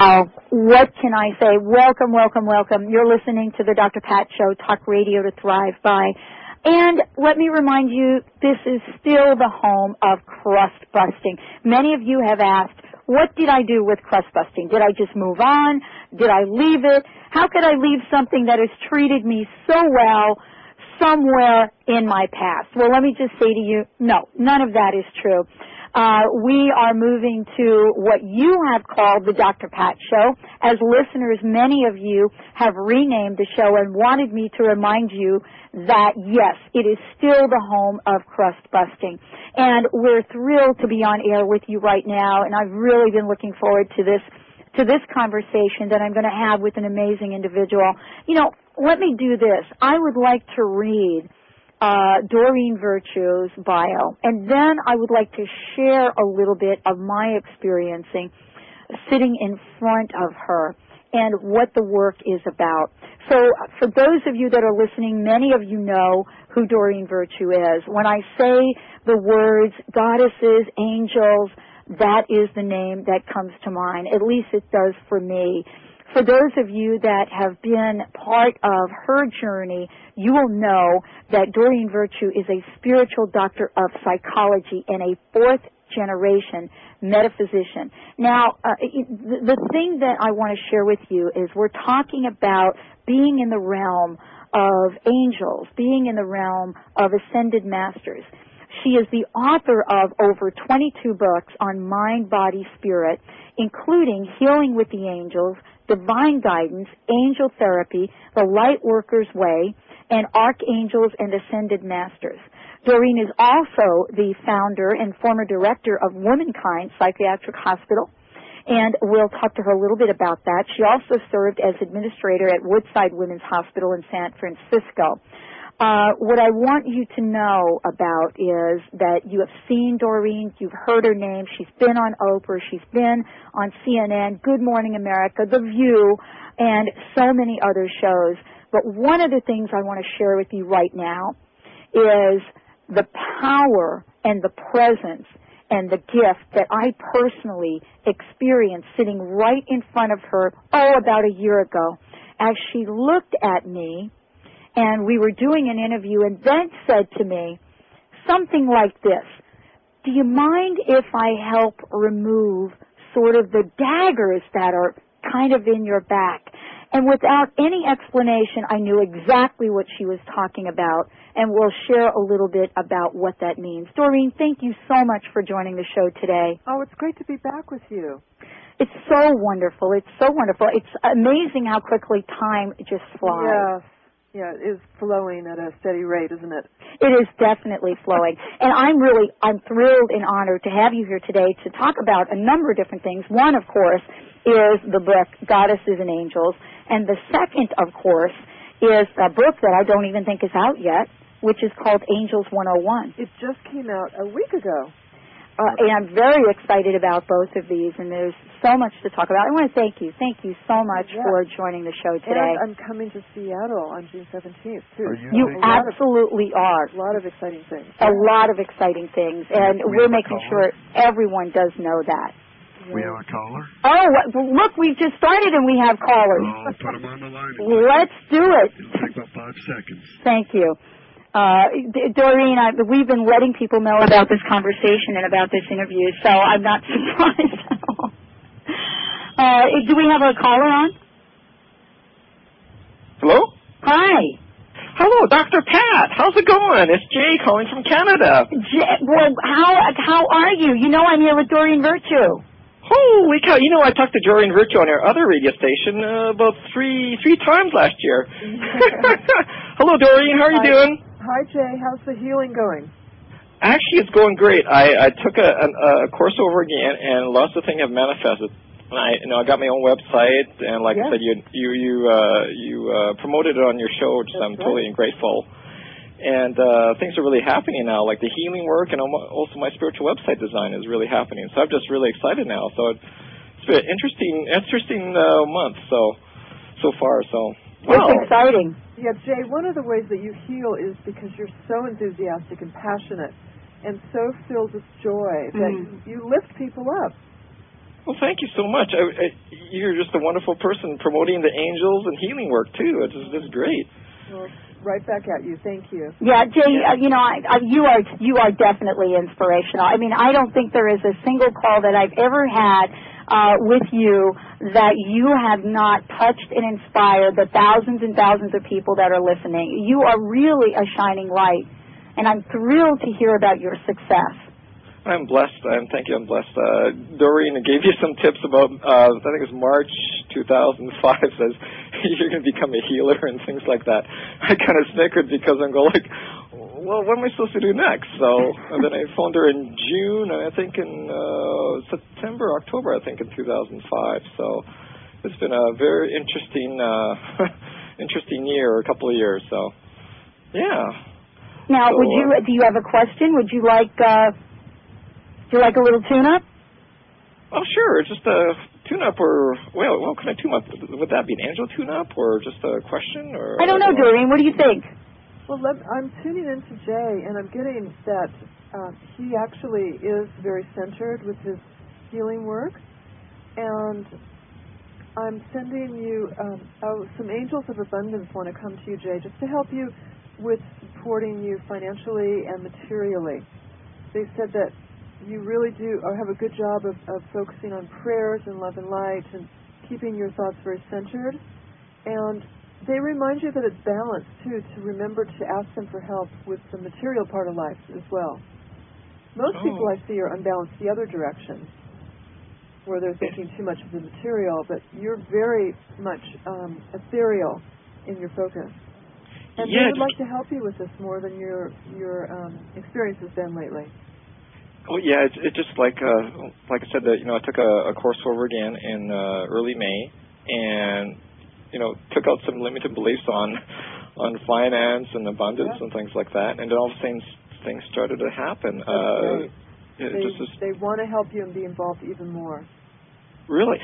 Oh, what can I say? Welcome, welcome, welcome. You're listening to the Dr. Pat Show, talk radio to thrive by. And let me remind you, this is still the home of crust busting. Many of you have asked, what did I do with crust busting? Did I just move on? Did I leave it? How could I leave something that has treated me so well somewhere in my past? Well, let me just say to you, no, none of that is true. We are moving to what you have called the Dr. Pat Show. As listeners, many of you have renamed the show and wanted me to remind you that, yes, it is still the home of crust busting. And we're thrilled to be on air with you right now, and I've really been looking forward to this conversation that I'm going to have with an amazing individual. You know, let me do this. I would like to read Doreen Virtue's bio, and then I would like to share a little bit of my experiencing sitting in front of her and what the work is about. So for those of you that are listening, many of you know who Doreen Virtue is. When I say the words goddesses, angels, that is the name that comes to mind. At least it does for me. For those of you that have been part of her journey, you will know that Doreen Virtue is a spiritual doctor of psychology and a fourth-generation metaphysician. Now, the thing that I want to share with you is we're talking about being in the realm of angels, being in the realm of ascended masters. She is the author of over 22 books on mind, body, spirit, including Healing with the Angels, Divine Guidance, Angel Therapy, The Light Worker's Way, and Archangels and Ascended Masters. Doreen is also the founder and former director of Womankind Psychiatric Hospital, and we'll talk to her a little bit about that. She also served as administrator at Woodside Women's Hospital in San Francisco. What I want you to know about is that you have seen Doreen, you've heard her name, she's been on Oprah, she's been on CNN, Good Morning America, The View, and so many other shows. But one of the things I want to share with you right now is the power and the presence and the gift that I personally experienced sitting right in front of her, about a year ago, as she looked at me, and we were doing an interview, and then said to me something like this: do you mind if I help remove sort of the daggers that are kind of in your back? And without any explanation, I knew exactly what she was talking about, and we'll share a little bit about what that means. Doreen, thank you so much for joining the show today. Oh, it's great to be back with you. It's so wonderful. It's so wonderful. It's amazing how quickly time just flies. Yes. Yeah, it is flowing at a steady rate, isn't it? It is definitely flowing. And I'm thrilled and honored to have you here today to talk about a number of different things. One, of course, is the book Goddesses and Angels. And the second, of course, is a book that I don't even think is out yet, which is called Angels 101. It just came out a week ago. And I'm very excited about both of these, and there's so much to talk about. I want to thank you. Thank you so much for joining the show today. And I'm coming to Seattle on June 17th, too. You absolutely are. A lot of exciting things. A lot of exciting things, and we're making sure everyone does know that. We have a caller? Oh, look, we've just started and we have callers. Oh, put them on the line. Let's do it. It'll take about 5 seconds. Thank you. Doreen, we've been letting people know about this conversation and about this interview, so I'm not surprised at all. Do we have a caller on? Hello? Hi. Hello, Dr. Pat. How's it going? It's Jay calling from Canada. Well, how are you? You know I'm here with Doreen Virtue. Holy cow. You know, I talked to Doreen Virtue on her other radio station about three times last year. Hello, Doreen. How are you doing? Hi, Jay. How's the healing going? Actually, it's going great. I took a course over again, and lots of things have manifested. And I got my own website, and like I said, you promoted it on your show, which I'm totally grateful. And things are really happening now, like the healing work, and also my spiritual website design is really happening. So I'm just really excited now. So it's been an interesting month so far. So. Wow. It's exciting. Yeah, Jay, one of the ways that you heal is because you're so enthusiastic and passionate and so filled with joy that you lift people up. Well, thank you so much. You're just a wonderful person promoting the angels and healing work too. It's great. Well, right back at you. Thank you. Yeah, Jay, you are definitely inspirational. I mean, I don't think there is a single call that I've ever had with you that you have not touched and inspired the thousands and thousands of people that are listening. You are really a shining light, and I'm thrilled to hear about your success. I'm blessed. Thank you. I'm blessed. Doreen gave you some tips about, I think it was March 2005, says you're going to become a healer and things like that. I kind of snickered because I'm going like, well, what am I supposed to do next? So, and then I phoned her in June, and I think in October, I think in 2005. So it's been a very interesting year, a couple of years. So, yeah. Now, so, do you have a question? Would you like a little tune-up? Oh, sure. Just a tune-up or, well, what kind of tune-up? Would that be an angel tune-up or just a question? Or I don't know, Doreen. What do you think? Well, I'm tuning into Jay, and I'm getting that he actually is very centered with his healing work. And I'm sending you some angels of abundance want to come to you, Jay, just to help you with supporting you financially and materially. They said that you really do have a good job of focusing on prayers and love and light and keeping your thoughts very centered. And they remind you that it's balanced, too, to remember to ask them for help with the material part of life as well. Most people I see are unbalanced the other direction, where they're thinking too much of the material, but you're very much ethereal in your focus. And they would like to help you with this more than your experience has been lately. Oh yeah, it's just like I said, that I took a course over again in early May, and took out some limited beliefs on finance and abundance and things like that, and then all of a sudden things started to happen. They want to help you and be involved even more. Really,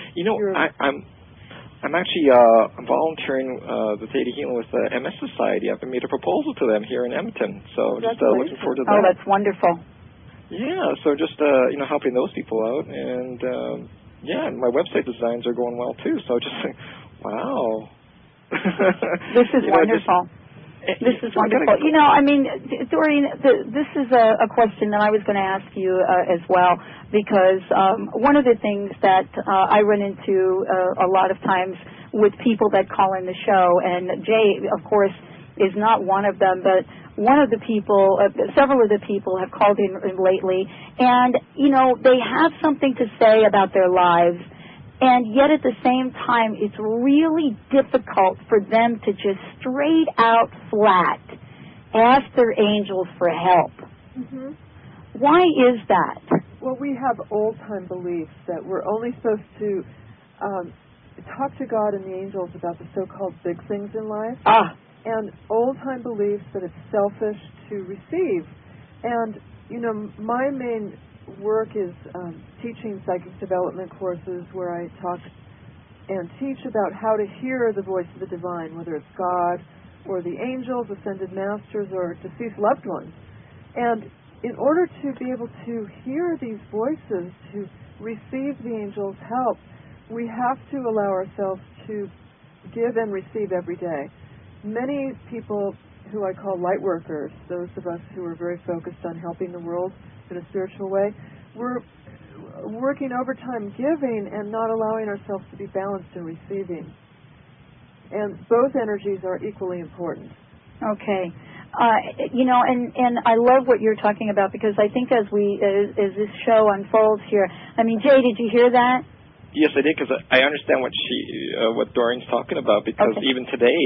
I'm actually I'm volunteering the Theta Healing with the MS Society. I've made a proposal to them here in Edmonton, so just looking forward to that. Oh, that's wonderful. Yeah, so just helping those people out, and my website designs are going well too. So just wow, this is wonderful. This is wonderful. Doreen, this is a question that I was going to ask you as well, because one of the things that I run into a lot of times with people that call in the show, and Jay, of course, is not one of them, but one of the people, several of the people have called in lately, and, they have something to say about their lives, and yet at the same time, it's really difficult for them to just straight out flat ask their angels for help. Mm-hmm. Why is that? Well, we have old-time beliefs that we're only supposed to talk to God and the angels about the so-called big things in life. And old-time beliefs that it's selfish to receive. And, my main work is teaching psychic development courses where I talk and teach about how to hear the voice of the divine, whether it's God or the angels, ascended masters, or deceased loved ones. And in order to be able to hear these voices, to receive the angels' help, we have to allow ourselves to give and receive every day. Many people who I call light workers, those of us who are very focused on helping the world in a spiritual way, we're working overtime giving and not allowing ourselves to be balanced in receiving. And both energies are equally important. Okay. And I love what you're talking about, because I think as this show unfolds here, Jay, did you hear that? Yes, I did, because I understand what Doreen's talking about, because even today,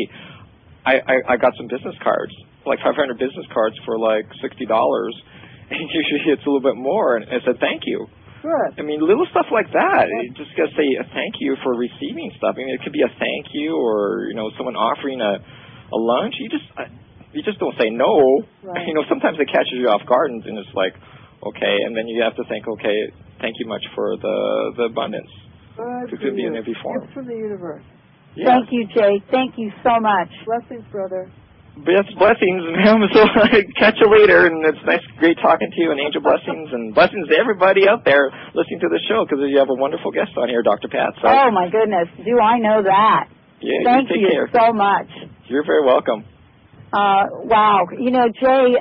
I got some business cards, like 500 business cards for like $60, and usually it's a little bit more, and I said thank you. Good. Little stuff like that. You just got to say a thank you for receiving stuff. It could be a thank you, or someone offering a lunch. You just don't say no. Right. Sometimes it catches you off guard, and it's like, okay, and then you have to think, okay, thank you much for the abundance. Good. It could be in every form. Gifts from the universe. Yes. Thank you, Jay. Thank you so much. Blessings, brother. Yes, blessings, ma'am. So catch you later, and it's great talking to you, and angel blessings, and blessings to everybody out there listening to the show, because you have a wonderful guest on here, Dr. Pat. So. Oh, my goodness. Do I know that? Yeah, Thank you you care. so much. You're very welcome. Wow. You know, Jay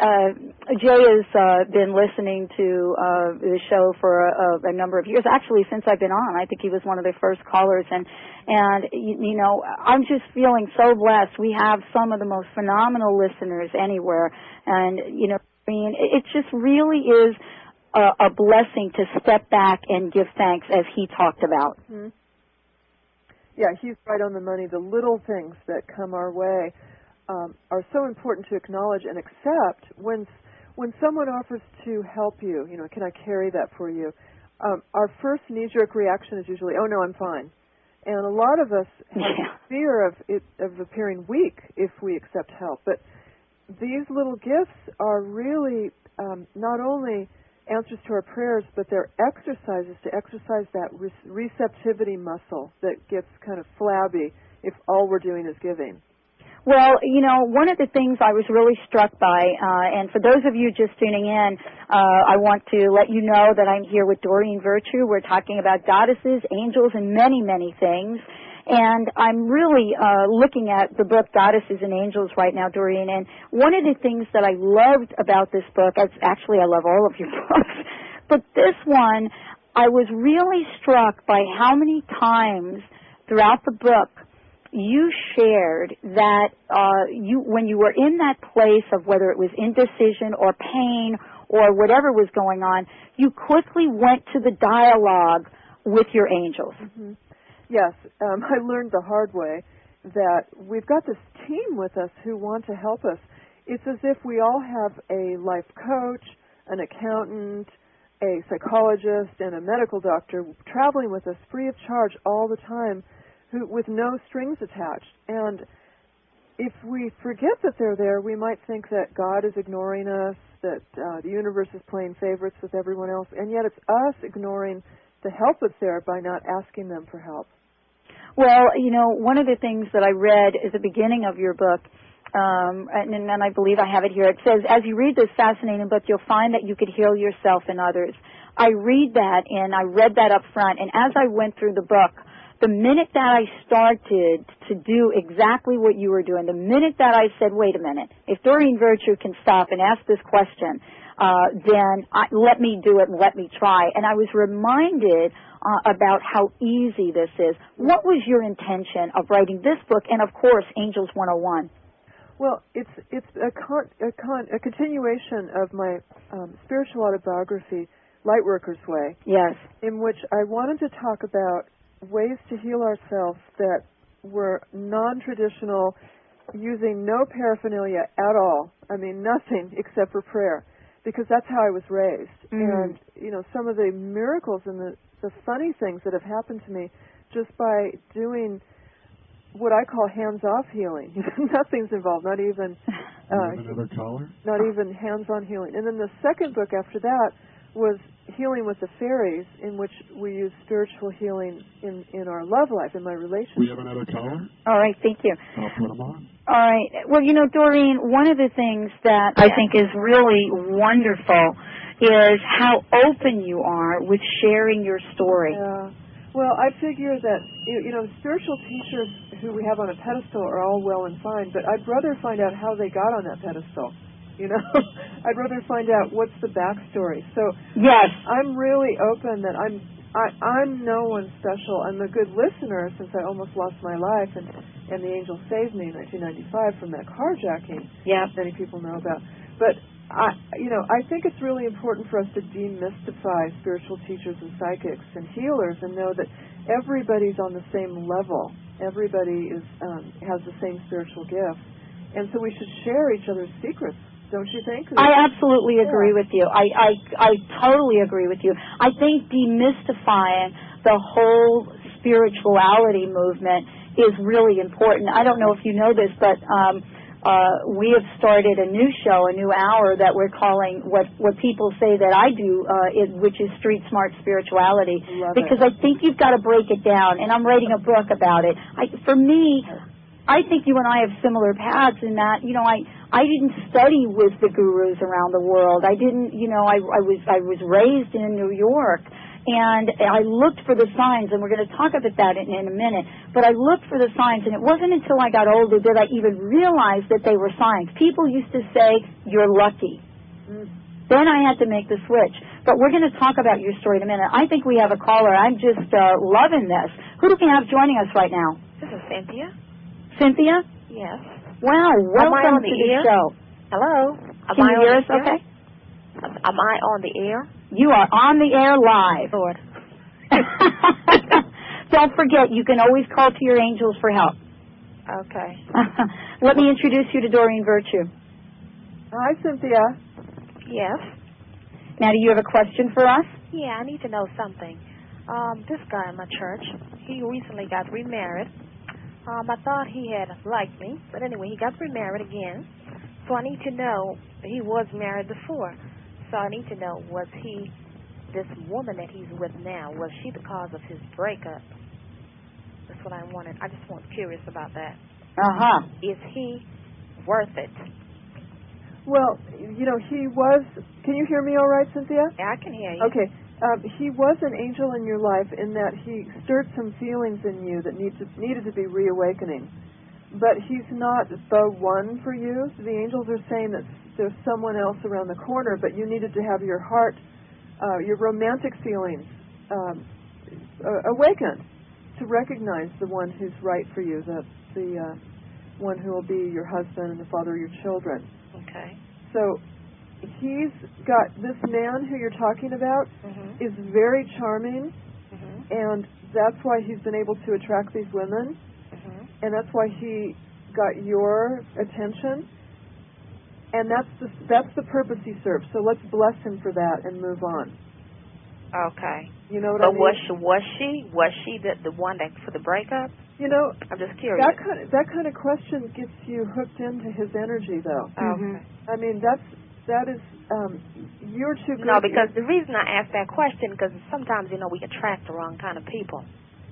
has been listening to the show for a number of years. Actually, since I've been on, I think he was one of the first callers. And you know, I'm just feeling so blessed. We have some of the most phenomenal listeners anywhere. And, you know, I mean, it just really is a blessing to step back and give thanks, as he talked about. Mm-hmm. Yeah, he's right on the money. The little things that come our way are so important to acknowledge and accept. When someone offers to help you, you know, can I carry that for you? Our first knee-jerk reaction is usually, oh, no, I'm fine. And a lot of us have fear of appearing weak if we accept help. But these little gifts are really not only answers to our prayers, but they're exercises to exercise that receptivity muscle that gets kind of flabby if all we're doing is giving. Well, you know, one of the things I was really struck by, and for those of you just tuning in, I want to let you know that I'm here with Doreen Virtue. We're talking about goddesses, angels, and many, many things. And I'm really looking at the book Goddesses and Angels right now, Doreen. And one of the things that I loved about this book, actually I love all of your books, but this one, I was really struck by how many times throughout the book you shared that when you were in that place of whether it was indecision or pain or whatever was going on, you quickly went to the dialogue with your angels. Mm-hmm. Yes, I learned the hard way that we've got this team with us who want to help us. It's as if we all have a life coach, an accountant, a psychologist, and a medical doctor traveling with us free of charge all the time, with no strings attached. And if we forget that they're there, we might think that God is ignoring us, that the universe is playing favorites with everyone else, and yet it's us ignoring the help that's there by not asking them for help. Well, you know, one of the things that I read at the beginning of your book, and I believe I have it here, it says, as you read this fascinating book, you'll find that you could heal yourself and others. I read that, and I read that up front, and as I went through the book, the minute that I started to do exactly what you were doing, the minute that I said, wait a minute, if Doreen Virtue can stop and ask this question, then let me do it and let me try. And I was reminded about how easy this is. What was your intention of writing this book and, of course, Angels 101? Well, it's a continuation of my spiritual autobiography, Lightworker's Way. Yes. In which I wanted to talk about ways to heal ourselves that were non-traditional, using no paraphernalia at all. I mean, nothing except for prayer, because that's how I was raised. And, you know, some of the miracles and the funny things that have happened to me just by doing what I call hands-off healing. Nothing's involved, not even another caller? Not even hands-on healing. And then the second book after that was Healing with the Fairies, in which we use spiritual healing in our love life, in my relationship. We have another caller? All right, thank you. I'll put them on. All right. Well, you know, Doreen, one of the things that I think is really wonderful is how open you are with sharing your story. Yeah. Well, I figure that, you know, spiritual teachers who we have on a pedestal are all well and fine, but I'd rather find out how they got on that pedestal. You know, I'd rather find out what's the backstory. So yes, I'm really open that I'm no one special. I'm a good listener since I almost lost my life, and the angel saved me in 1995 from that carjacking. Yeah, many people know about. But I think it's really important for us to demystify spiritual teachers and psychics and healers and know that everybody's on the same level. Everybody has the same spiritual gift, and so we should share each other's secrets. Don't you think? I absolutely agree with you. I totally agree with you. I think demystifying the whole spirituality movement is really important. I don't know if you know this, but we have started a new show, a new hour that we're calling what people say that I do, which is Street Smart Spirituality. Because I think you've got to break it down, and I'm writing a book about it. For me, I think you and I have similar paths in that, you know, I didn't study with the gurus around the world. I didn't, you know, I was raised in New York, and I looked for the signs, and we're going to talk about that in a minute, but I looked for the signs, and it wasn't until I got older that I even realized that they were signs. People used to say, you're lucky. Then I had to make the switch. But we're going to talk about your story in a minute. I think we have a caller. I'm just loving this. Who do we have joining us right now? This is Cynthia. Cynthia? Yes. Wow, welcome to the show. Hello. Can you hear us okay? Am I on the air? You are on the air live. Lord. Don't forget, you can always call to your angels for help. Okay. Let me introduce you to Doreen Virtue. Hi, Cynthia. Yes. Now, do you have a question for us? Yeah, I need to know something. This guy in my church, he recently got remarried. I thought he had liked me, but anyway, he got remarried again. So I need to know, he was married before. So I need to know, was he, this woman that he's with now, was she the cause of his breakup? That's what I wanted. I just was curious about that. Uh-huh. Is he worth it? Well, you know, he was, can you hear me all right, Cynthia? Yeah, I can hear you. Okay. He was an angel in your life in that he stirred some feelings in you that needed to be reawakening. But he's not the one for you. The angels are saying that there's someone else around the corner, but you needed to have your heart, your romantic feelings awakened to recognize the one who's right for you, the one who will be your husband and the father of your children. Okay. So he's got, this man who you're talking about is very charming, and that's why he's been able to attract these women, and that's why he got your attention, and that's the purpose he serves. So let's bless him for that and move on. Okay. You know what I mean? Was she the one that for the breakup? You know, I'm just curious. That kind of question gets you hooked into his energy, though. Okay. I mean, that is you're too good. No, because the reason I asked that question, because sometimes, you know, we attract the wrong kind of people.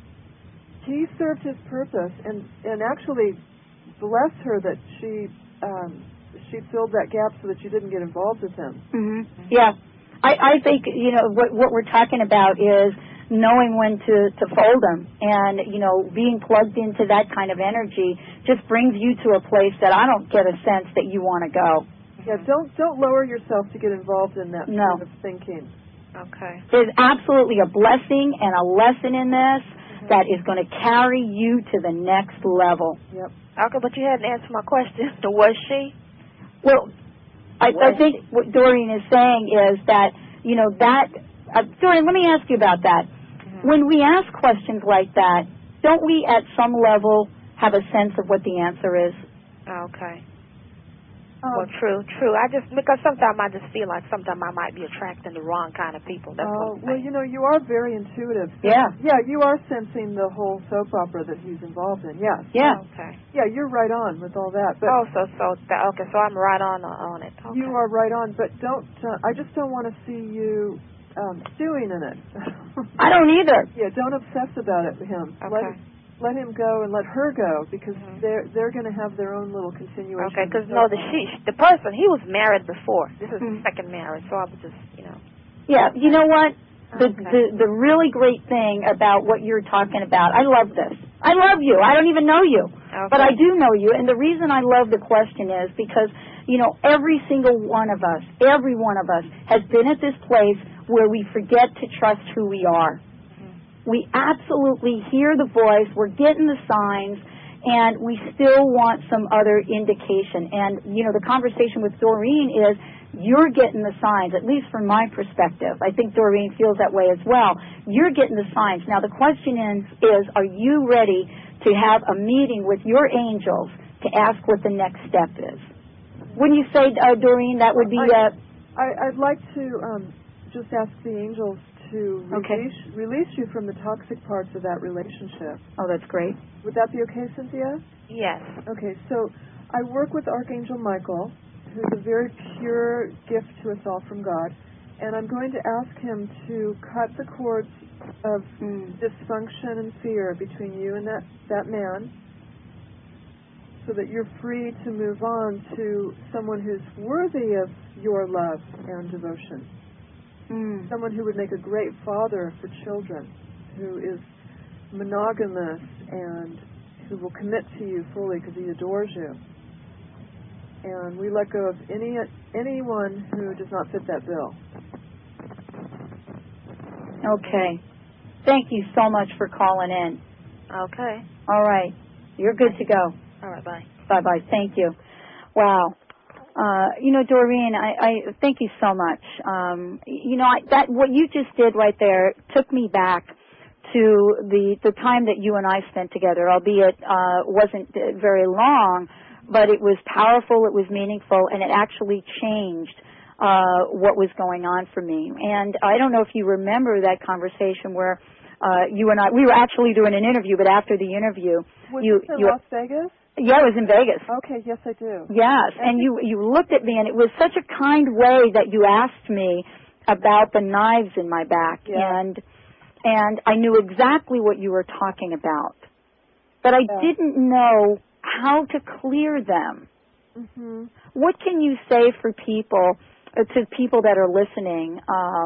He served his purpose, and actually, bless her that she filled that gap so that you didn't get involved with him. Yeah. I think, you know, what we're talking about is knowing when to fold them, and, you know, being plugged into that kind of energy just brings you to a place that I don't get a sense that you want to go. Yeah, don't lower yourself to get involved in that kind of thinking. Okay. There's absolutely a blessing and a lesson in this that is going to carry you to the next level. Yep. Okay, but you hadn't answered my question. Was she? Well, I think what Doreen is saying is that, you know, that, Doreen, let me ask you about that. When we ask questions like that, don't we at some level have a sense of what the answer is? Okay. Well, true. Because sometimes I just feel like sometimes I might be attracting the wrong kind of people. That's what I'm saying. Well, you know, you are very intuitive. Yeah. Yeah, you are sensing the whole soap opera that he's involved in, yes. Yeah. Okay. Yeah, you're right on with all that. But so I'm right on it. Okay. You are right on, but don't, I just don't want to see you stewing in it. I don't either. Yeah, don't obsess about it with him. Okay. Let him go and let her go, because they're going to have their own little continuation. Okay, because the person, he was married before. This is the second marriage, so I was just, you know. Yeah, you know what? The really great thing about what you're talking about, I love this. I love you. I don't even know you, but I do know you. And the reason I love the question is because, you know, every single one of us, every one of us has been at this place where we forget to trust who we are. We absolutely hear the voice, we're getting the signs, and we still want some other indication. And, you know, the conversation with Doreen is, you're getting the signs, at least from my perspective. I think Doreen feels that way as well. You're getting the signs. Now, the question is are you ready to have a meeting with your angels to ask what the next step is? Wouldn't you say, Doreen, that would be... I'd like to just ask the angels to release you from the toxic parts of that relationship. Oh, that's great. Would that be okay, Cynthia? Yes. Okay, so I work with Archangel Michael, who's a very pure gift to us all from God, and I'm going to ask him to cut the cords of dysfunction and fear between you and that man, so that you're free to move on to someone who's worthy of your love and devotion. Someone who would make a great father for children, who is monogamous and who will commit to you fully because he adores you. And we let go of anyone who does not fit that bill. Okay. Thank you so much for calling in. Okay. All right. You're good to go. All right, bye. Bye-bye. Thank you. Wow. Doreen, I thank you so much. What you just did right there took me back to the time that you and I spent together, albeit wasn't very long, but it was powerful, it was meaningful, and it actually changed what was going on for me. And I don't know if you remember that conversation where you and I, we were actually doing an interview, but after the interview, was this in Las Vegas? Yeah, it was in Vegas. Okay, yes, I do. Yes, and you looked at me, and it was such a kind way that you asked me about the knives in my back, and I knew exactly what you were talking about, but I didn't know how to clear them. Mm-hmm. What can you say for people, to people that are listening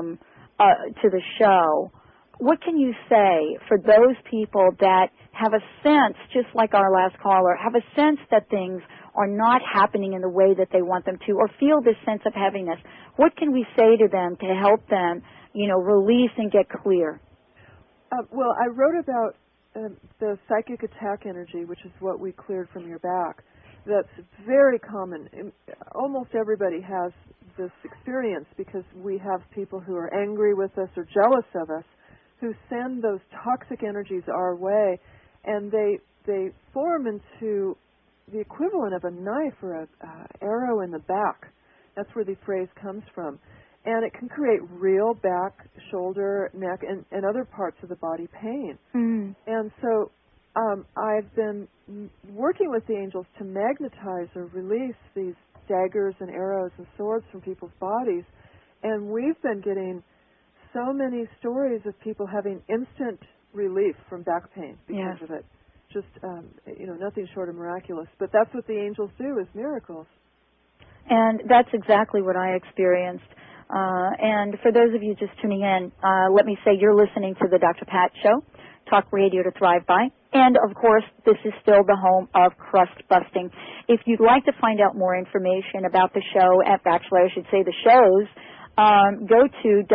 to the show? What can you say for those people that have a sense, just like our last caller, have a sense that things are not happening in the way that they want them to, or feel this sense of heaviness? What can we say to them to help them, release and get clear? Well, I wrote about the psychic attack energy, which is what we cleared from your back. That's very common. Almost everybody has this experience because we have people who are angry with us or jealous of us who send those toxic energies our way, and they form into the equivalent of a knife or an arrow in the back. That's where the phrase comes from. And it can create real back, shoulder, neck, and other parts of the body pain. Mm. And so I've been working with the angels to magnetize or release these daggers and arrows and swords from people's bodies. And we've been getting so many stories of people having instant relief from back pain because of it. Just, nothing short of miraculous. But that's what the angels do, is miracles. And that's exactly what I experienced. And for those of you just tuning in, let me say you're listening to the Dr. Pat Show, Talk Radio to Thrive By. And, of course, this is still the home of crust busting. If you'd like to find out more information about the show, actually I should say the shows, go to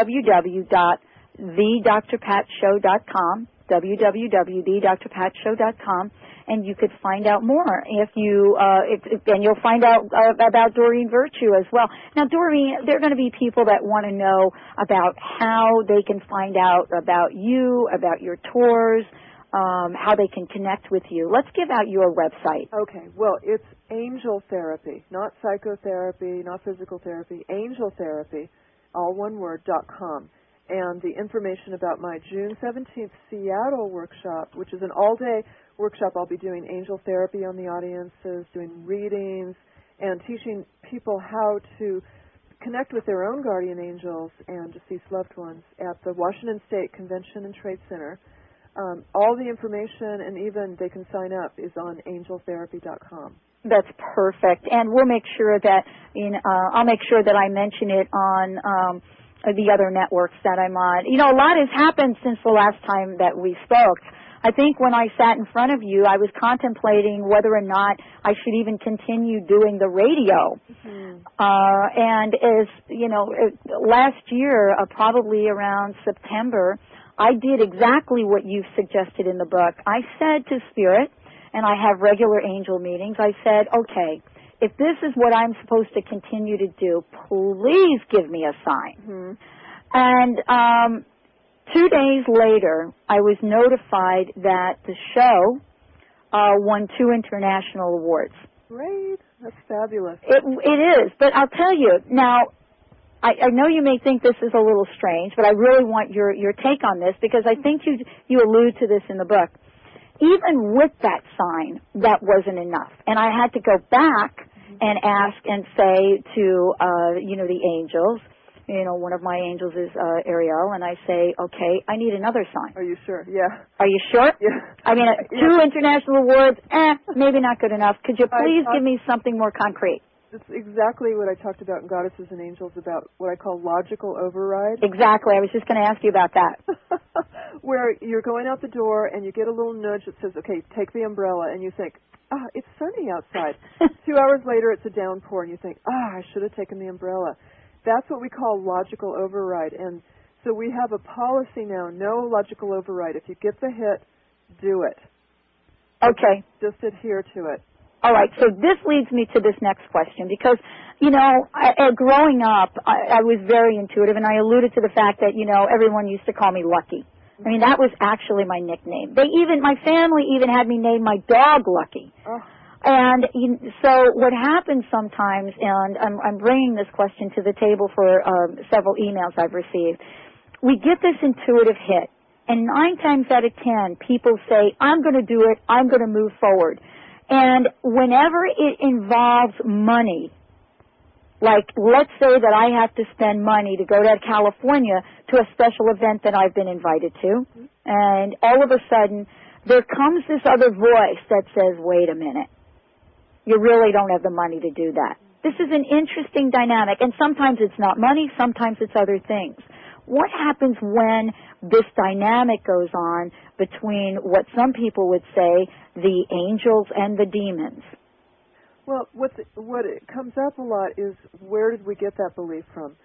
www.thedrpatshow.com, www.thedrpatshow.com, and you could find out more. And you'll find out about Doreen Virtue as well. Now, Doreen, there are going to be people that want to know about how they can find out about you, about your tours, how they can connect with you. Let's give out your website. Okay. Well, it's angel therapy, not psychotherapy, not physical therapy, angel therapy, all one word, .com. And the information about my June 17th Seattle workshop, which is an all-day workshop, I'll be doing angel therapy on the audiences, doing readings, and teaching people how to connect with their own guardian angels and deceased loved ones at the Washington State Convention and Trade Center. All the information, and even they can sign up, is on angeltherapy.com. That's perfect. And we'll make sure that, I'll make sure that I mention it on the other networks that I'm on. A lot has happened since the last time that we spoke. I think when I sat in front of you, I was contemplating whether or not I should even continue doing the radio. Mm-hmm. And as last year, probably around September, I did exactly what you suggested in the book. I said to Spirit, and I have regular angel meetings, I said, okay, if this is what I'm supposed to continue to do, please give me a sign. Mm-hmm. And 2 days later, I was notified that the show won 2 international awards. Great. That's fabulous. It is. But I'll tell you, now, I know you may think this is a little strange, but I really want your take on this, because I think you allude to this in the book. Even with that sign, that wasn't enough. And I had to go back and ask and say to, the angels, one of my angels is Ariel, and I say, okay, I need another sign. Are you sure? Yeah. Are you sure? Yeah. I mean, 2 international awards, maybe not good enough. Could you please give me something more concrete? It's exactly what I talked about in Goddesses and Angels, about what I call logical override. Exactly. I was just going to ask you about that. Where you're going out the door and you get a little nudge that says, okay, take the umbrella, and you think, it's sunny outside. 2 hours later, it's a downpour, and you think, I should have taken the umbrella. That's what we call logical override. And so we have a policy now, no logical override. If you get the hit, do it. Okay. Just adhere to it. All right, so this leads me to this next question because, growing up, I was very intuitive, and I alluded to the fact that, everyone used to call me Lucky. I mean, that was actually my nickname. My family even had me name my dog Lucky. Oh. And so what happens sometimes, and I'm bringing this question to the table for several emails I've received, we get this intuitive hit, and 9 times out of 10, people say, I'm going to do it, I'm going to move forward. And whenever it involves money, like let's say that I have to spend money to go to California to a special event that I've been invited to, and all of a sudden there comes this other voice that says, wait a minute, you really don't have the money to do that. This is an interesting dynamic, and sometimes it's not money, sometimes it's other things. What happens when this dynamic goes on between what some people would say the angels and the demons? Well, what it comes up a lot is, where did we get that belief from?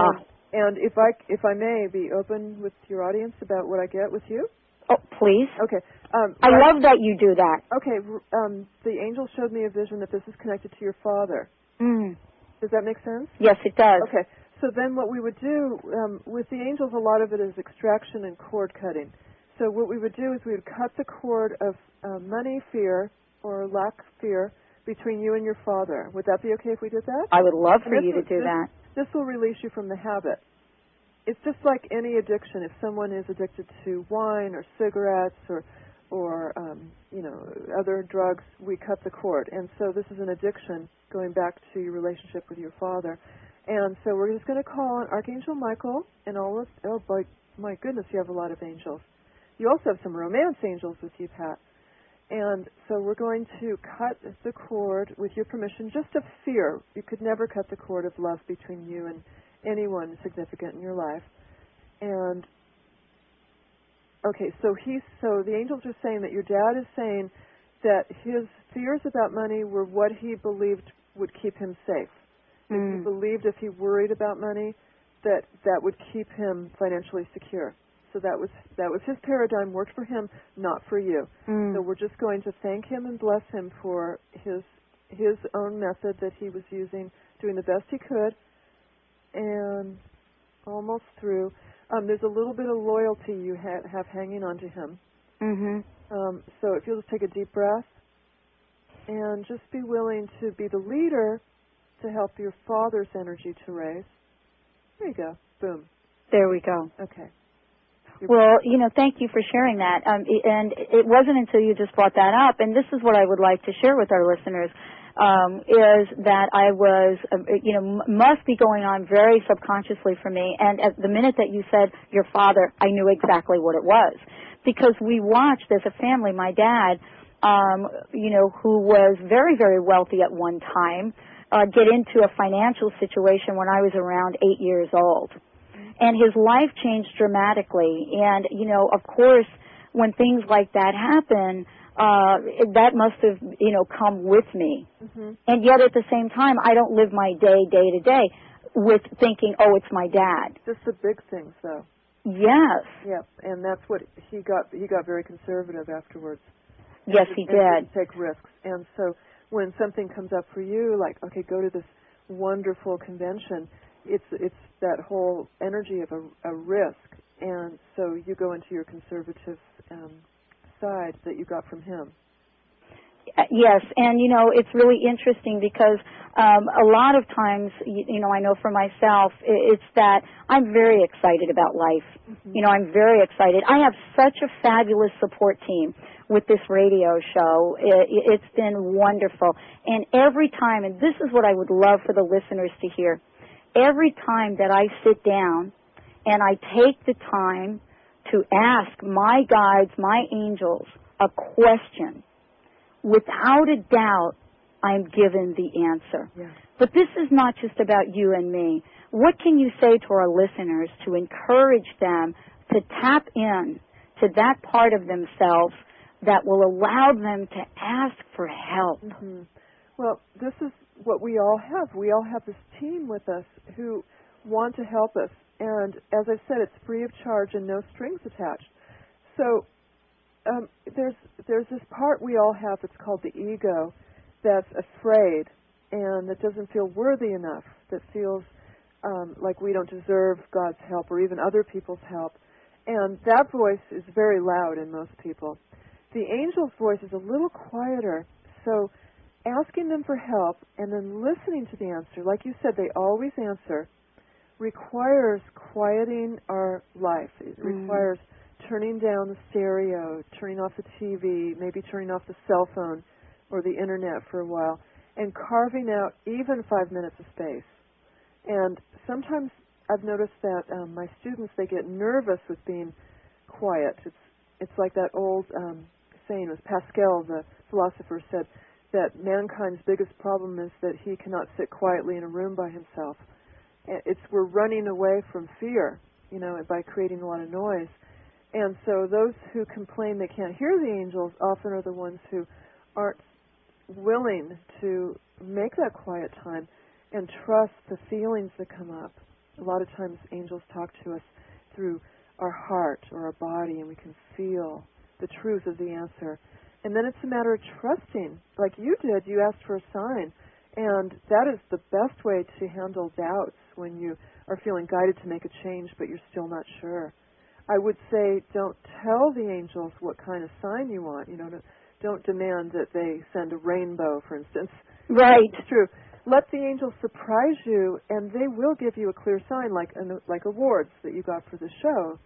And if I may be open with your audience about what I get with you? Oh, please. Okay. I love that you do that. Okay. The angel showed me a vision that this is connected to your father. Does that make sense? Yes, it does. Okay. So then what we would do, with the angels, a lot of it is extraction and cord cutting. So what we would do is we would cut the cord of money fear or lack fear between you and your father. Would that be okay if we did that? I would love for you to do that. This will release you from the habit. It's just like any addiction. If someone is addicted to wine or cigarettes or other drugs, we cut the cord. And so this is an addiction going back to your relationship with your father. And so we're just going to call on Archangel Michael and all of, my goodness, you have a lot of angels. You also have some romance angels with you, Pat. And so we're going to cut the cord, with your permission, just of fear. You could never cut the cord of love between you and anyone significant in your life. And, okay, so the angels are saying that your dad is saying that his fears about money were what he believed would keep him safe. He believed if he worried about money, that would keep him financially secure. So that was his paradigm, worked for him, not for you. So we're just going to thank him and bless him for his own method that he was using, doing the best he could, and almost through. There's a little bit of loyalty you have hanging on to him. So if you'll just take a deep breath and just be willing to be the leader to help your father's energy to raise. There you go. Boom. There we go. Okay. Well, thank you for sharing that. And it wasn't until you just brought that up, and this is what I would like to share with our listeners, is that I was, must be going on very subconsciously for me. And at the minute that you said your father, I knew exactly what it was. Because we watched as a family, my dad, who was very, very wealthy at one time, get into a financial situation when I was around 8 years old. And his life changed dramatically. And, of course, when things like that happen, that must have, come with me. And yet at the same time, I don't live my day to day with thinking, oh, it's my dad. Just the big things, though. Yes. Yeah, and that's what he got. He got very conservative afterwards. Yes, he did. And didn't take risks. And so when something comes up for you, like, okay, go to this wonderful convention, it's that whole energy of a risk. And so you go into your conservative side that you got from him. Yes, and, it's really interesting because a lot of times, I know for myself, it's that I'm very excited about life. I'm very excited. I have such a fabulous support team with this radio show. It's been wonderful. And every time, and this is what I would love for the listeners to hear, every time that I sit down and I take the time to ask my guides, my angels, a question, without a doubt, I'm given the answer. Yeah. But this is not just about you and me. What can you say to our listeners to encourage them to tap in to that part of themselves that will allow them to ask for help? Mm-hmm. Well, this is what we all have. We all have this team with us who want to help us. And as I said, it's free of charge and no strings attached. So there's this part we all have that's called the ego that's afraid and that doesn't feel worthy enough, that feels like we don't deserve God's help or even other people's help. And that voice is very loud in most people. The angel's voice is a little quieter. So asking them for help and then listening to the answer, like you said, they always answer, requires quieting our life. It requires turning down the stereo, turning off the TV, maybe turning off the cell phone or the internet for a while, and carving out even 5 minutes of space. And sometimes I've noticed that my students, they get nervous with being quiet. It's like that old saying, was Pascal, the philosopher, said that mankind's biggest problem is that he cannot sit quietly in a room by himself. We're running away from fear, by creating a lot of noise. And so those who complain they can't hear the angels often are the ones who aren't willing to make that quiet time and trust the feelings that come up. A lot of times angels talk to us through our heart or our body, and we can feel the truth of the answer. And then it's a matter of trusting. Like you did, you asked for a sign. And that is the best way to handle doubts when you are feeling guided to make a change, but you're still not sure. I would say don't tell the angels what kind of sign you want. Don't demand that they send a rainbow, for instance. Right. It's true. Let the angels surprise you, and they will give you a clear sign, like awards that you got for the show.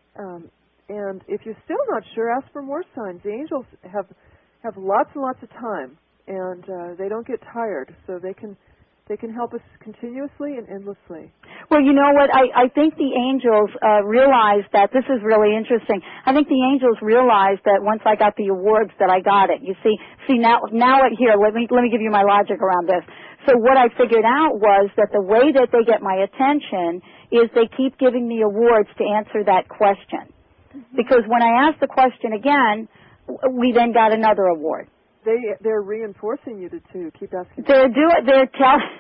And if you're still not sure, ask for more signs. The angels have lots and lots of time, and they don't get tired, so they can help us continuously and endlessly. Well, you know what? I think the angels realized that this is really interesting. I think the angels realized that once I got the awards that I got it. You see now here. Let me give you my logic around this. So what I figured out was that the way that they get my attention is they keep giving me awards to answer that question. Mm-hmm. Because when I asked the question again, we then got another award. They're reinforcing you to keep asking. They're telling,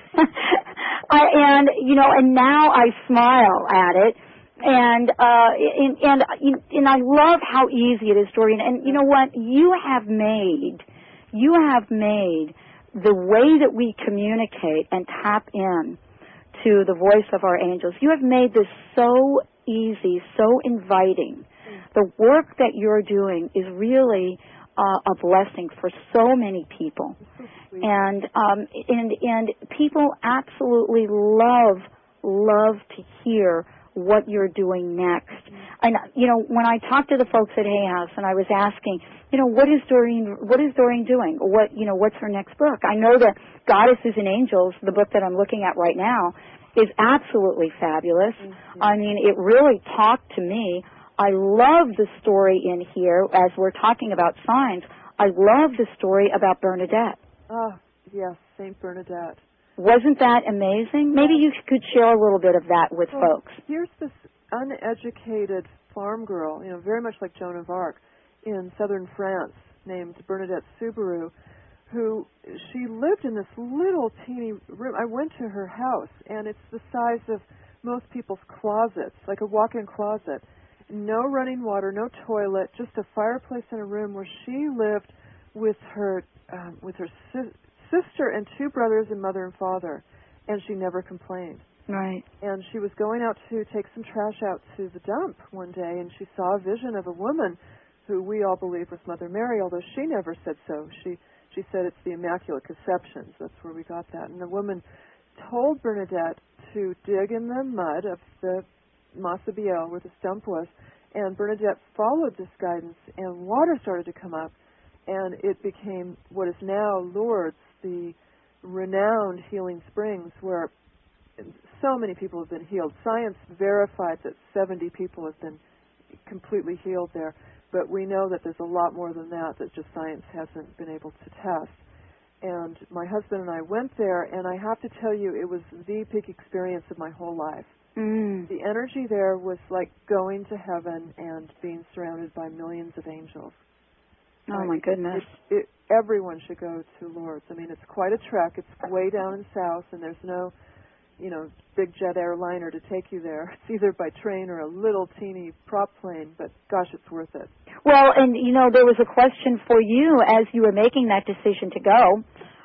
and now I smile at it, and I love how easy it is, Doreen. And you know what? You have made the way that we communicate and tap in to the voice of our angels. You have made this so easy, so inviting. The work that you're doing is really a blessing for so many people, and people absolutely love to hear what you're doing next. And when I talked to the folks at Hay House and I was asking, what is Doreen doing? What's her next book? I know that Goddesses and Angels, the book that I'm looking at right now, is absolutely fabulous. Mm-hmm. I mean, it really talked to me. I love the story in here, as we're talking about signs. I love the story about Bernadette. Oh, yes, Saint Bernadette. Wasn't that amazing? Maybe you could share a little bit of that with folks. Here's this uneducated farm girl, very much like Joan of Arc, in southern France, named Bernadette Soubirous, who she lived in this little teeny room. I went to her house, and it's the size of most people's closets, like a walk-in closet. No running water, no toilet, just a fireplace in a room where she lived with her sister and 2 brothers and mother and father, and she never complained. Right. And she was going out to take some trash out to the dump one day, and she saw a vision of a woman who we all believe was Mother Mary, although she never said so. She said it's the Immaculate Conception. That's where we got that. And the woman told Bernadette to dig in the mud of the Massabielle, where the stump was, and Bernadette followed this guidance, and water started to come up, and it became what is now Lourdes, the renowned healing springs, where so many people have been healed. Science verified that 70 people have been completely healed there, but we know that there's a lot more than that just science hasn't been able to test. And my husband and I went there, and I have to tell you, it was the peak experience of my whole life. The energy there was like going to heaven and being surrounded by millions of angels. Oh, my goodness. Everyone should go to Lourdes. I mean, it's quite a trek. It's way down in south, and there's no, big jet airliner to take you there. It's either by train or a little teeny prop plane, but gosh, it's worth it. Well, and, there was a question for you as you were making that decision to go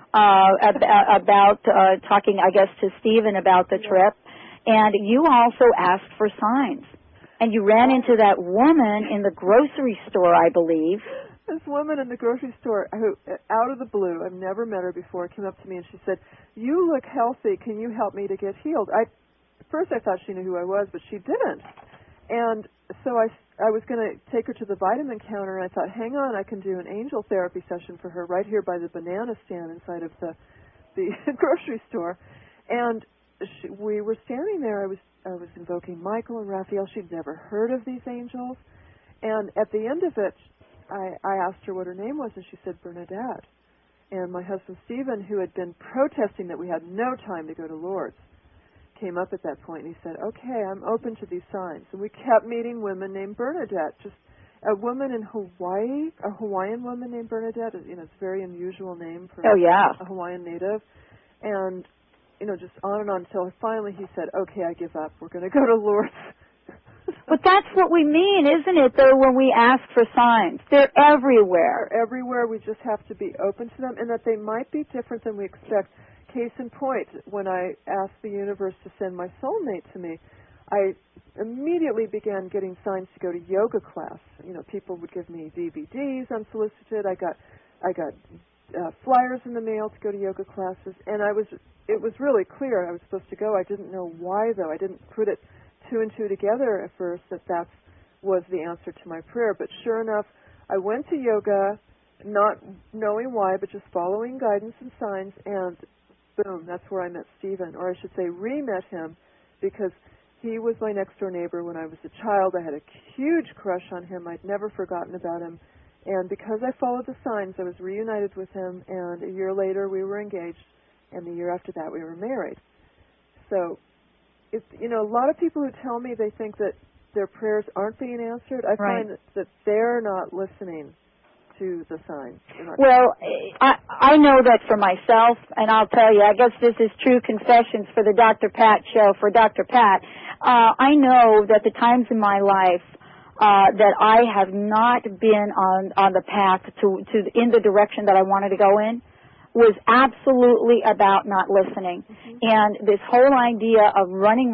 about talking, I guess, to Stephen about the trip, and you also asked for signs. And you ran into that woman in the grocery store, I believe. This woman in the grocery store, who, out of the blue, I've never met her before, came up to me and she said, "You look healthy. Can you help me to get healed?" At first I thought she knew who I was, but she didn't. And so I was going to take her to the vitamin counter, and I thought, hang on, I can do an angel therapy session for her right here by the banana stand inside of the grocery store. And we were standing there. I was invoking Michael and Raphael. She'd never heard of these angels. And at the end of it, I asked her what her name was, and she said Bernadette. And my husband, Stephen, who had been protesting that we had no time to go to Lourdes, came up at that point, and he said, okay, I'm open to these signs. And we kept meeting women named Bernadette, just a woman in Hawaii, a Hawaiian woman named Bernadette. It's a very unusual name for a Hawaiian native. And, just on and on until finally he said, okay, I give up. We're going to go to Lourdes. But that's what we mean, isn't it, though, when we ask for signs? They're everywhere. They're everywhere. We just have to be open to them, and that they might be different than we expect. Case in point, when I asked the universe to send my soulmate to me, I immediately began getting signs to go to yoga class. People would give me DVDs unsolicited. I got flyers in the mail to go to yoga classes, and it was really clear I was supposed to go. I didn't know why, though. I didn't put it two and two together at first that was the answer to my prayer. But sure enough, I went to yoga, not knowing why, but just following guidance and signs, and boom, that's where I met Stephen, or I should say re-met him, because he was my next-door neighbor when I was a child. I had a huge crush on him. I'd never forgotten about him. And because I followed the signs, I was reunited with him, and a year later we were engaged, and the year after that we were married. So, a lot of people who tell me they think that their prayers aren't being answered, I find that they're not listening to the signs. Well, I know that for myself, and I'll tell you, I guess this is true confessions for the Dr. Pat show, for Dr. Pat. I know that the times in my life that I have not been on the path to in the direction that I wanted to go in was absolutely about not listening. Mm-hmm. And this whole idea of running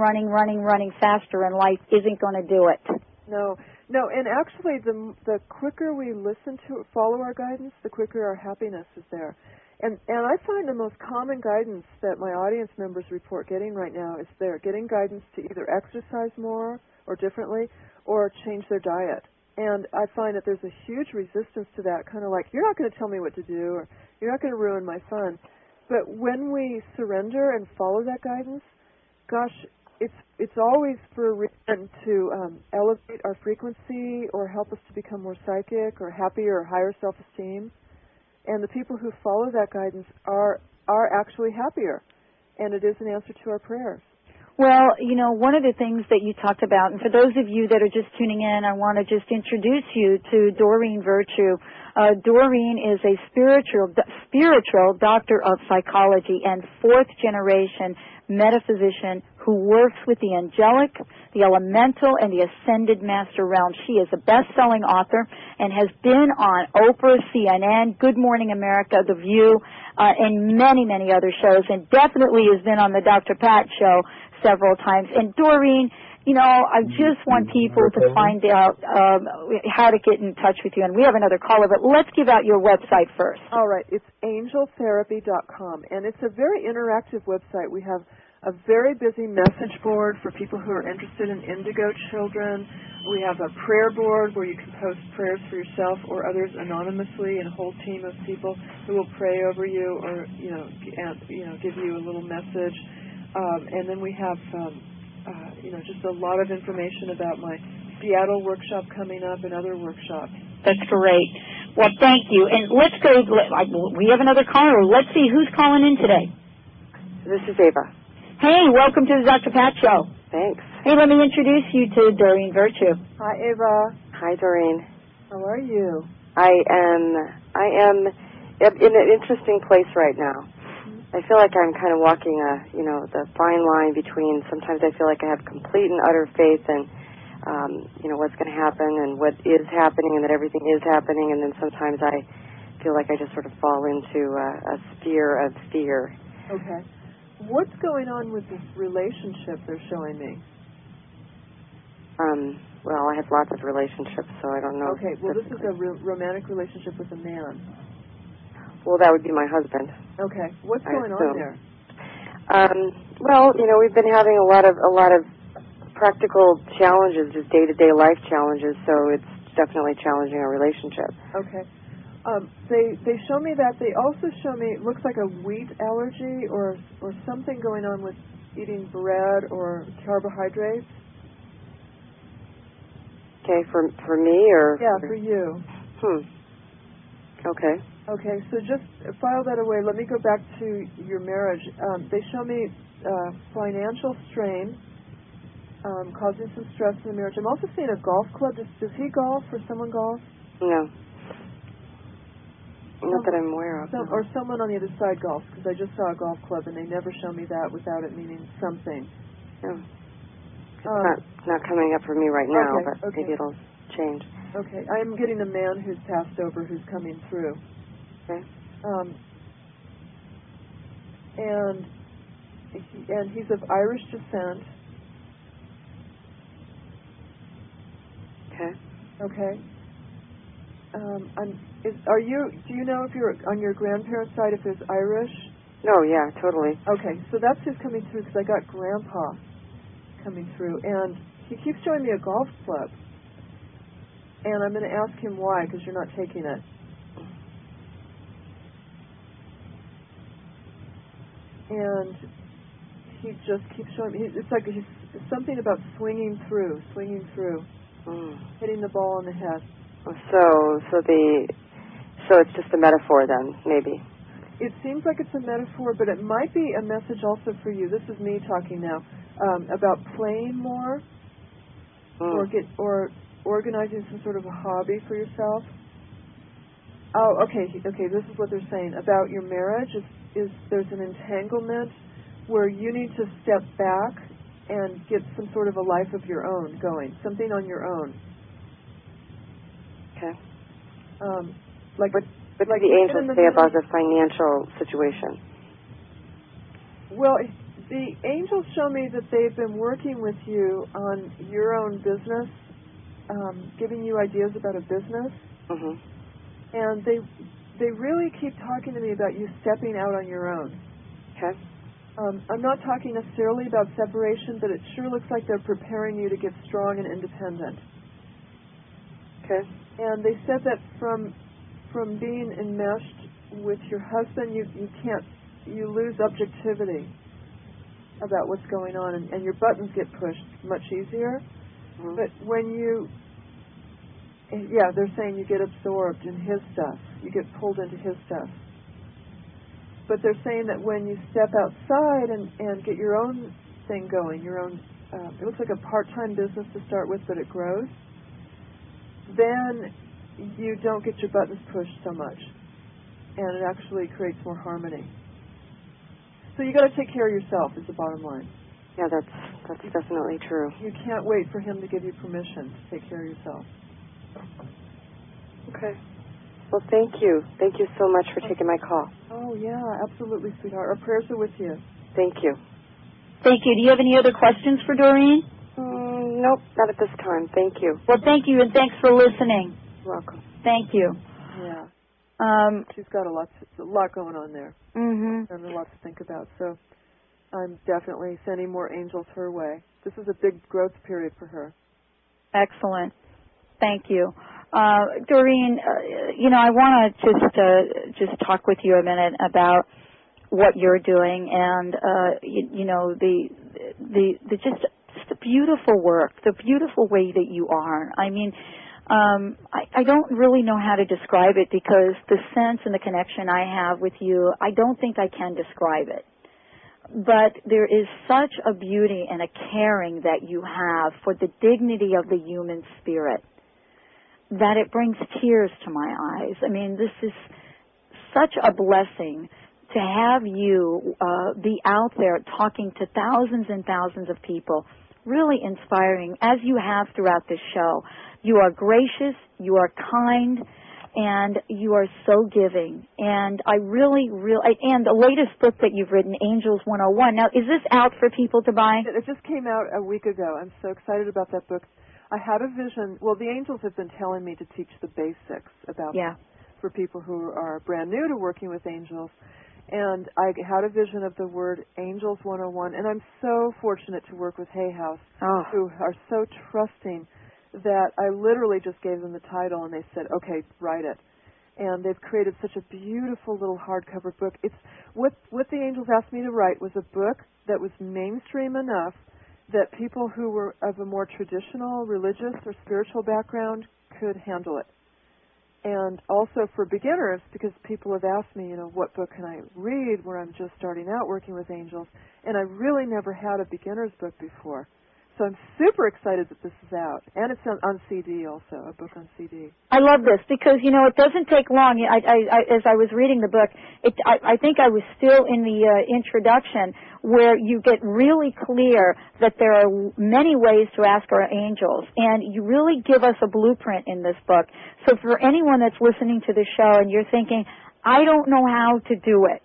faster in life isn't going to do it. No, and actually the quicker we listen to it, follow our guidance, the quicker our happiness is there. And I find the most common guidance that my audience members report getting right now is they're getting guidance to either exercise more or differently or change their diet. And I find that there's a huge resistance to that, kind of like, you're not going to tell me what to do, or you're not going to ruin my fun. But when we surrender and follow that guidance, gosh, it's always for a reason to elevate our frequency or help us to become more psychic or happier or higher self-esteem. And the people who follow that guidance are actually happier. And it is an answer to our prayers. Well, one of the things that you talked about, and for those of you that are just tuning in, I want to just introduce you to Doreen Virtue. Doreen is a spiritual doctor of psychology and fourth-generation metaphysician who works with the angelic, the elemental, and the ascended master realm. She is a best-selling author and has been on Oprah, CNN, Good Morning America, The View, and many, many other shows, and definitely has been on the Dr. Pat show several times. And Doreen, I just want people to find out how to get in touch with you. And we have another caller, but let's give out your website first. All right. It's angeltherapy.com, and it's a very interactive website. We have a very busy message board for people who are interested in indigo children. We have a prayer board where you can post prayers for yourself or others anonymously, and a whole team of people who will pray over you or, give you a little message. And then we have, just a lot of information about my Seattle workshop coming up and other workshops. That's great. Well, thank you. And let's go. We have another caller. Let's see who's calling in today. This is Ava. Hey, welcome to the Dr. Pat Show. Thanks. Hey, let me introduce you to Doreen Virtue. Hi, Ava. Hi, Doreen. How are you? I am in an interesting place right now. I feel like I'm kind of walking the fine line between, sometimes I feel like I have complete and utter faith in, what's going to happen and what is happening and that everything is happening, and then sometimes I feel like I just sort of fall into a sphere of fear. Okay. What's going on with this relationship they're showing me? Well, I have lots of relationships, so I don't know. Okay, well, this is a romantic relationship with a man. Well, that would be my husband. Okay, what's going on there? Well, we've been having a lot of practical challenges, just day-to-day life challenges, so it's definitely challenging our relationship. Okay. They show me that. They also show me, it looks like a wheat allergy or something going on with eating bread or carbohydrates. Okay, for me or? Yeah, for you. Okay. Okay, so just file that away. Let me go back to your marriage. They show me financial strain causing some stress in the marriage. I'm also seeing a golf club. Does he golf or someone golf? No. Not that I'm aware of. Or someone on the other side golfs, because I just saw a golf club and they never show me that without it meaning something. No. It's not coming up for me right now, but maybe it'll change. Okay. I am getting a man who's passed over who's coming through. Okay. And he's of Irish descent. Okay. Okay. Do you know if you're on your grandparents' side if there's Irish? No, yeah, totally. Okay, so that's who's coming through because I got Grandpa coming through, and he keeps showing me a golf club, and I'm going to ask him why because you're not taking it. And he just keeps showing me. It's like he's something about swinging through, hitting the ball on the head. So it's just a metaphor then, maybe. It seems like it's a metaphor, but it might be a message also for you. This is me talking now about playing more, or organizing some sort of a hobby for yourself. Oh, okay. This is what they're saying about your marriage. Is there's an entanglement where you need to step back and get some sort of a life of your own going, something on your own. Okay. What do the angels say about the financial situation? Well, the angels show me that they've been working with you on your own business, giving you ideas about a business. Mm-hmm. And they really keep talking to me about you stepping out on your own. Okay. I'm not talking necessarily about separation, but it sure looks like they're preparing you to get strong and independent. Okay. And they said that from being enmeshed with your husband, you lose objectivity about what's going on, and your buttons get pushed much easier. Mm-hmm. But when they're saying you get absorbed in his stuff. You get pulled into his stuff. But they're saying that when you step outside and get your own thing going, your own, it looks like a part-time business to start with, but it grows, then you don't get your buttons pushed so much. And it actually creates more harmony. So you got to take care of yourself is the bottom line. Yeah, that's definitely true. You can't wait for him to give you permission to take care of yourself. Okay. Well, thank you. Thank you so much for taking my call. Oh, yeah, absolutely, sweetheart. Our prayers are with you. Thank you. Thank you. Do you have any other questions for Doreen? Nope, not at this time. Thank you. Well, thank you, and thanks for listening. You're welcome. Thank you. Yeah. She's got a lot going on there. Mm-hmm. And a lot to think about. So I'm definitely sending more angels her way. This is a big growth period for her. Excellent. Thank you. Doreen, I want to just talk with you a minute about what you're doing, and the just the beautiful work, the beautiful way that you are. I mean, I don't really know how to describe it, because the sense and the connection I have with you, I don't think I can describe it. But there is such a beauty and a caring that you have for the dignity of the human spirit that it brings tears to my eyes. I mean, this is such a blessing to have you be out there talking to thousands and thousands of people, really inspiring, as you have throughout this show. You are gracious, you are kind, and you are so giving. And I really, and the latest book that you've written, Angels 101. Now, is this out for people to buy? It just came out a week ago. I'm so excited about that book. I had a vision. Well, the angels have been telling me to teach the basics about for people who are brand new to working with angels. And I had a vision of the word Angels 101. And I'm so fortunate to work with Hay House, who are so trusting that I literally just gave them the title and they said, okay, write it. And they've created such a beautiful little hardcover book. It's what the angels asked me to write was a book that was mainstream enough that people who were of a more traditional religious or spiritual background could handle it. And also for beginners, because people have asked me, what book can I read where I'm just starting out working with angels, and I really never had a beginner's book before. So I'm super excited that this is out. And it's on CD also, a book on CD. I love this because, it doesn't take long. As I was reading the book, I think I was still in the introduction where you get really clear that there are many ways to ask our angels. And you really give us a blueprint in this book. So for anyone that's listening to the show and you're thinking, I don't know how to do it,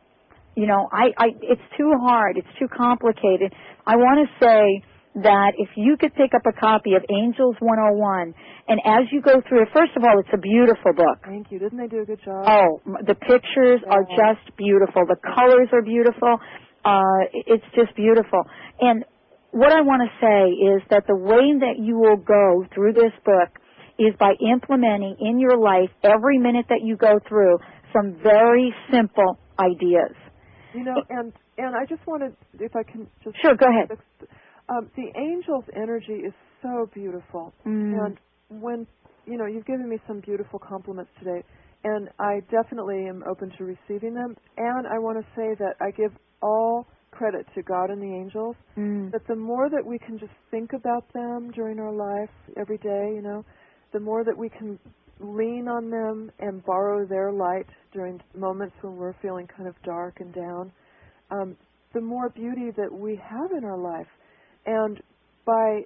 it's too hard, it's too complicated, I want to say that if you could pick up a copy of Angels 101, and as you go through it, first of all, it's a beautiful book. Thank you. Didn't they do a good job? Oh, the pictures are just beautiful. The colors are beautiful. It's just beautiful. And what I want to say is that the way that you will go through this book is by implementing in your life every minute that you go through some very simple ideas. And I just wanted, if I can just... Sure, go ahead. The angel's energy is so beautiful. And when, you've given me some beautiful compliments today, and I definitely am open to receiving them. And I want to say that I give all credit to God and the angels, that the more that we can just think about them during our life every day, the more that we can lean on them and borrow their light during moments when we're feeling kind of dark and down, the more beauty that we have in our life. And by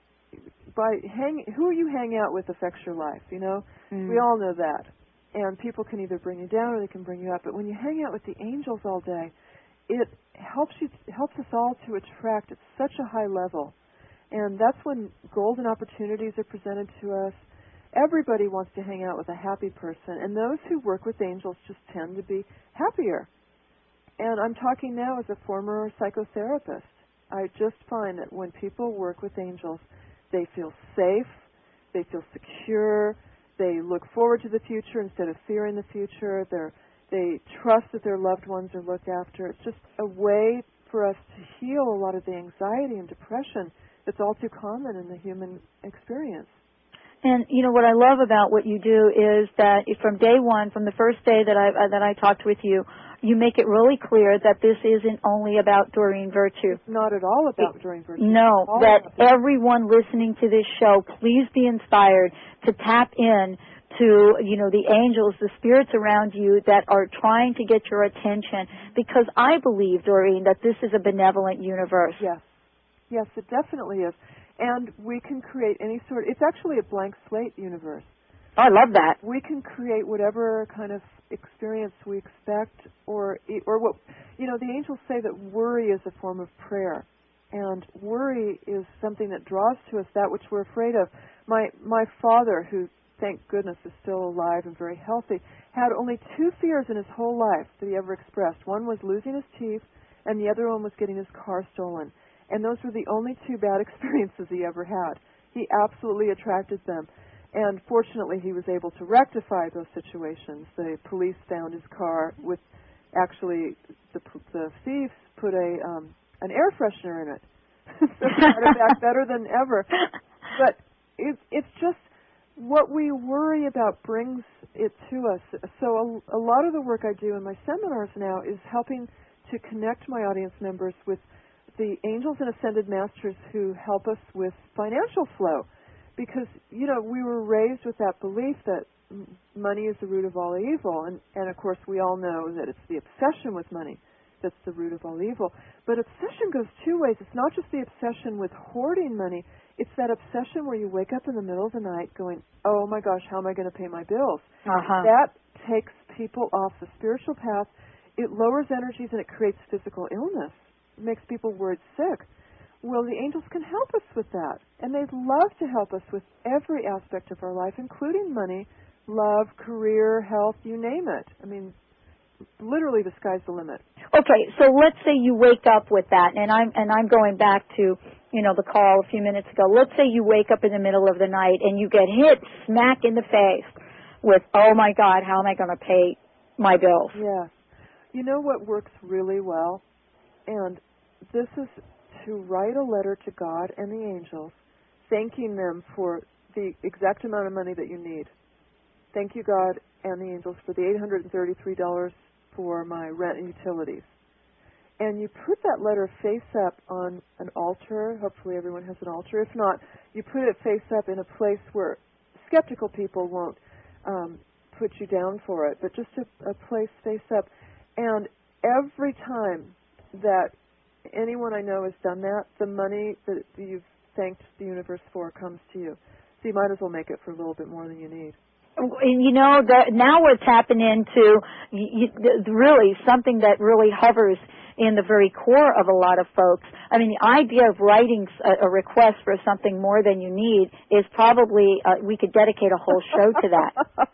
who you hang out with affects your life, We all know that. And people can either bring you down or they can bring you up. But when you hang out with the angels all day, it helps us all to attract at such a high level. And that's when golden opportunities are presented to us. Everybody wants to hang out with a happy person. And those who work with angels just tend to be happier. And I'm talking now as a former psychotherapist. I just find that when people work with angels, they feel safe, they feel secure, they look forward to the future instead of fearing the future, they trust that their loved ones are looked after. It's just a way for us to heal a lot of the anxiety and depression that's all too common in the human experience. And what I love about what you do is that from day one, from the first day that I talked with you, you make it really clear that this isn't only about Doreen Virtue. It's not at all about Doreen Virtue. No, that everyone listening to this show, please be inspired to tap in to, the angels, the spirits around you that are trying to get your attention. Because I believe, Doreen, that this is a benevolent universe. Yes, it definitely is. And we can create any it's actually a blank slate universe. Oh, I love that. We can create whatever kind of experience we expect or what, the angels say that worry is a form of prayer. And worry is something that draws to us that which we're afraid of. My father, who, thank goodness, is still alive and very healthy, had only 2 fears in his whole life that he ever expressed. One was losing his teeth, and the other one was getting his car stolen. And those were the only 2 bad experiences he ever had. He absolutely attracted them. And fortunately, he was able to rectify those situations. The police found his car with actually the thieves put an air freshener in it. So it got it back better than ever. But it's just what we worry about brings it to us. So a lot of the work I do in my seminars now is helping to connect my audience members with the angels and ascended masters who help us with financial flow. Because, we were raised with that belief that money is the root of all evil. And of course, we all know that it's the obsession with money that's the root of all evil. But obsession goes two ways. It's not just the obsession with hoarding money. It's that obsession where you wake up in the middle of the night going, oh my gosh, how am I going to pay my bills? That takes people off the spiritual path. It lowers energies and it creates physical illness. It makes people worried sick. Well, the angels can help us with that. And they'd love to help us with every aspect of our life, including money, love, career, health, you name it. I mean, literally the sky's the limit. Okay, so let's say you wake up with that, and I'm going back to, the call a few minutes ago. Let's say you wake up in the middle of the night and you get hit smack in the face with, oh my God, how am I going to pay my bills? Yeah. You know what works really well? And this is to write a letter to God and the angels, thanking them for the exact amount of money that you need. Thank you, God and the angels, for the $833 for my rent and utilities. And you put that letter face up on an altar. Hopefully everyone has an altar. If not, you put it face up in a place where skeptical people won't put you down for it, but just a place face up. And every time that anyone I know has done that, the money that you've thanked the universe for comes to you. So you might as well make it for a little bit more than you need. Now we're tapping into really something that really hovers in the very core of a lot of folks. I mean, the idea of writing a request for something more than you need is probably, we could dedicate a whole show to that.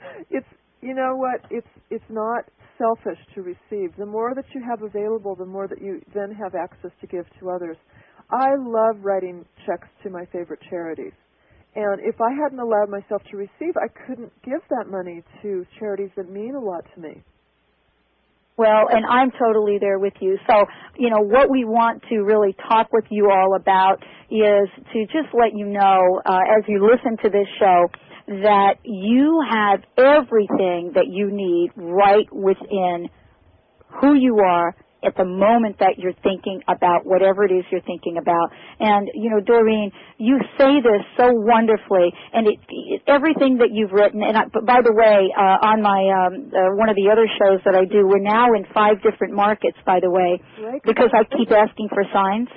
It's not selfish to receive. The more that you have available, the more that you then have access to give to others. I love writing checks to my favorite charities. And if I hadn't allowed myself to receive, I couldn't give that money to charities that mean a lot to me. Well, and I'm totally there with you. So, what we want to really talk with you all about is to just let you know, as you listen to this show, that you have everything that you need right within who you are at the moment that you're thinking about whatever it is you're thinking about. And, Doreen, you say this so wonderfully, and everything that you've written, and by the way, on my one of the other shows that I do, we're now in 5 different markets, by the way, because I keep asking for signs.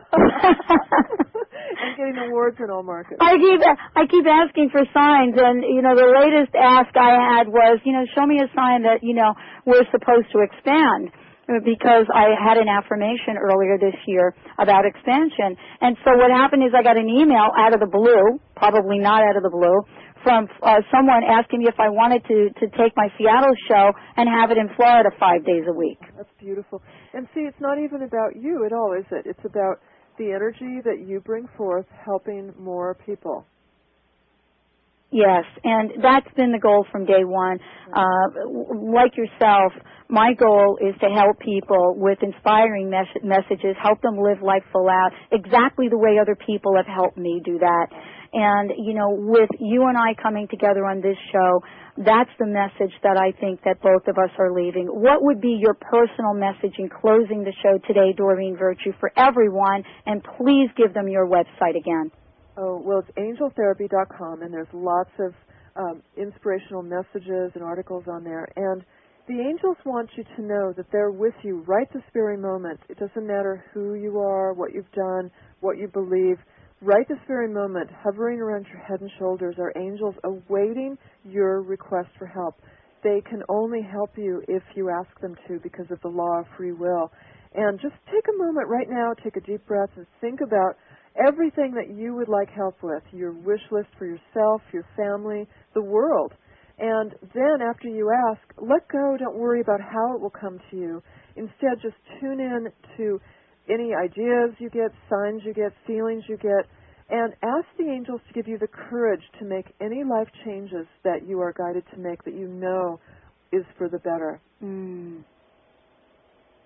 And getting awards in all markets. I keep asking for signs, and, the latest ask I had was, show me a sign that, we're supposed to expand. Because I had an affirmation earlier this year about expansion. And so what happened is I got an email out of the blue, probably not out of the blue, from someone asking me if I wanted to take my Seattle show and have it in Florida 5 days a week. That's beautiful. And see, it's not even about you at all, is it? It's about the energy that you bring forth helping more people. Yes, and that's been the goal from day one. Like yourself, my goal is to help people with inspiring messages, help them live life full out, exactly the way other people have helped me do that. And, with you and I coming together on this show, that's the message that I think that both of us are leaving. What would be your personal message in closing the show today, Doreen Virtue, for everyone? And please give them your website again. Oh, well, it's angeltherapy.com, and there's lots of inspirational messages and articles on there. And the angels want you to know that they're with you right this very moment. It doesn't matter who you are, what you've done, what you believe. Right this very moment, hovering around your head and shoulders, are angels awaiting your request for help. They can only help you if you ask them to because of the law of free will. And just take a moment right now, take a deep breath, and think about everything that you would like help with, your wish list for yourself, your family, the world. And then after you ask, let go, don't worry about how it will come to you. Instead, just tune in to any ideas you get, signs you get, feelings you get, and ask the angels to give you the courage to make any life changes that you are guided to make that you know is for the better.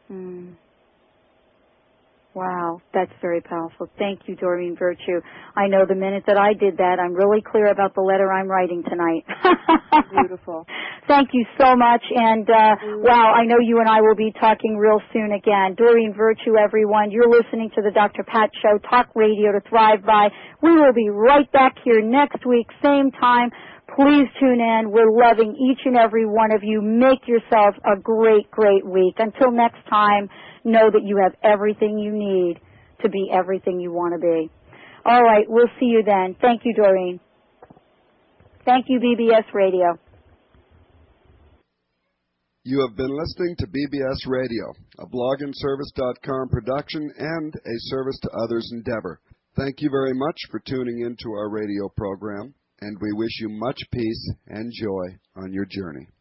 Mm. Wow, that's very powerful. Thank you, Doreen Virtue. I know the minute that I did that, I'm really clear about the letter I'm writing tonight. Beautiful. Thank you so much. And, wow, I know you and I will be talking real soon again. Doreen Virtue, everyone. You're listening to the Dr. Pat Show, Talk Radio to Thrive By. We will be right back here next week, same time. Please tune in. We're loving each and every one of you. Make yourself a great, great week. Until next time, know that you have everything you need to be everything you want to be. All right, we'll see you then. Thank you, Doreen. Thank you, BBS Radio. You have been listening to BBS Radio, a blogandservice.com production and a service to others endeavor. Thank you very much for tuning into our radio program, and we wish you much peace and joy on your journey.